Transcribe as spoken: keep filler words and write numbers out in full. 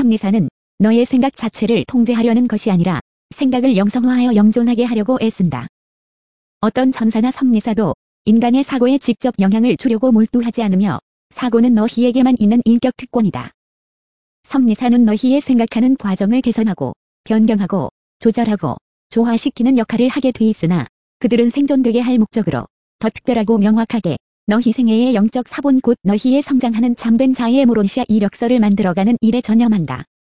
섭리사는 너의 생각 자체를 통제하려는 것이 아니라 생각을 영성화하여 영존하게 하려고 애쓴다. 어떤 천사나 섭리사도 인간의 사고에 직접 영향을 주려고 몰두하지 않으며 사고는 너희에게만 있는 인격 특권이다. 섭리사는 너희의 생각하는 과정을 개선하고 변경하고 조절하고 조화시키는 역할을 하게 돼 있으나 그들은 생존되게 할 목적으로 더 특별하고 명확하게 너희 생애의 영적 사본 곧 너희의 성장하는 참된 자아의 모론시아 이력서를 만들어가는 일에 전념한다.